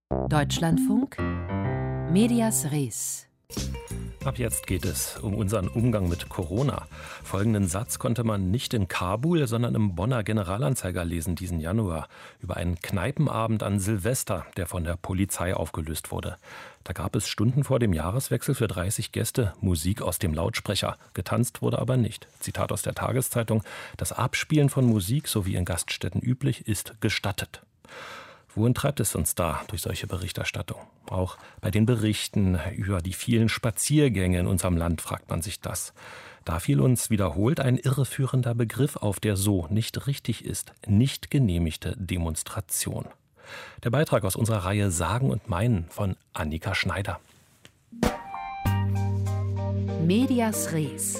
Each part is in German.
Deutschlandfunk, Medias Res. Ab jetzt geht es um unseren Umgang mit Corona. Folgenden Satz konnte man nicht in Kabul, sondern im Bonner Generalanzeiger lesen diesen Januar über einen Kneipenabend an Silvester, der von der Polizei aufgelöst wurde. Da gab es Stunden vor dem Jahreswechsel für 30 Gäste Musik aus dem Lautsprecher. Getanzt wurde aber nicht. Zitat aus der Tageszeitung: Das Abspielen von Musik, so wie in Gaststätten üblich, ist gestattet. Wohin treibt es uns da durch solche Berichterstattung? Auch bei den Berichten über die vielen Spaziergänge in unserem Land fragt man sich das. Da fiel uns wiederholt ein irreführender Begriff auf, der so nicht richtig ist: nicht genehmigte Demonstration. Der Beitrag aus unserer Reihe Sagen und Meinen von Annika Schneider. Medias Res.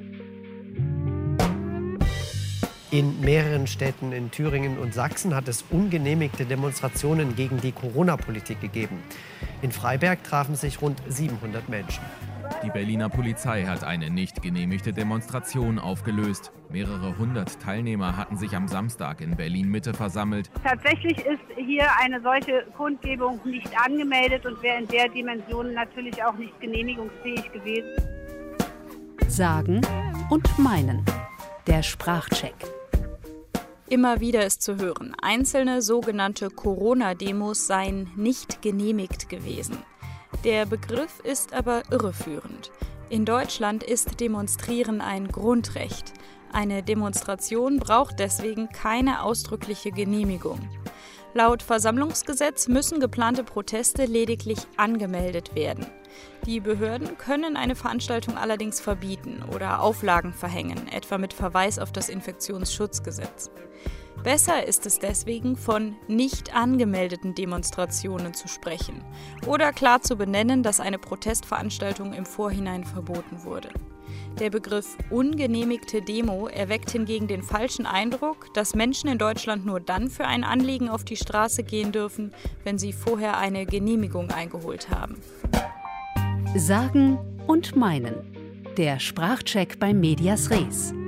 In mehreren Städten in Thüringen und Sachsen hat es ungenehmigte Demonstrationen gegen die Corona-Politik gegeben. In Freiberg trafen sich rund 700 Menschen. Die Berliner Polizei hat eine nicht genehmigte Demonstration aufgelöst. Mehrere hundert Teilnehmer hatten sich am Samstag in Berlin-Mitte versammelt. Tatsächlich ist hier eine solche Kundgebung nicht angemeldet und wäre in der Dimension natürlich auch nicht genehmigungsfähig gewesen. Sagen und Meinen. Der Sprachcheck. Immer wieder ist zu hören, einzelne sogenannte Corona-Demos seien nicht genehmigt gewesen. Der Begriff ist aber irreführend. In Deutschland ist Demonstrieren ein Grundrecht. Eine Demonstration braucht deswegen keine ausdrückliche Genehmigung. Laut Versammlungsgesetz müssen geplante Proteste lediglich angemeldet werden. Die Behörden können eine Veranstaltung allerdings verbieten oder Auflagen verhängen, etwa mit Verweis auf das Infektionsschutzgesetz. Besser ist es deswegen, von nicht angemeldeten Demonstrationen zu sprechen oder klar zu benennen, dass eine Protestveranstaltung im Vorhinein verboten wurde. Der Begriff ungenehmigte Demo erweckt hingegen den falschen Eindruck, dass Menschen in Deutschland nur dann für ein Anliegen auf die Straße gehen dürfen, wenn sie vorher eine Genehmigung eingeholt haben. Sagen und Meinen. Der Sprachcheck bei Medias Res.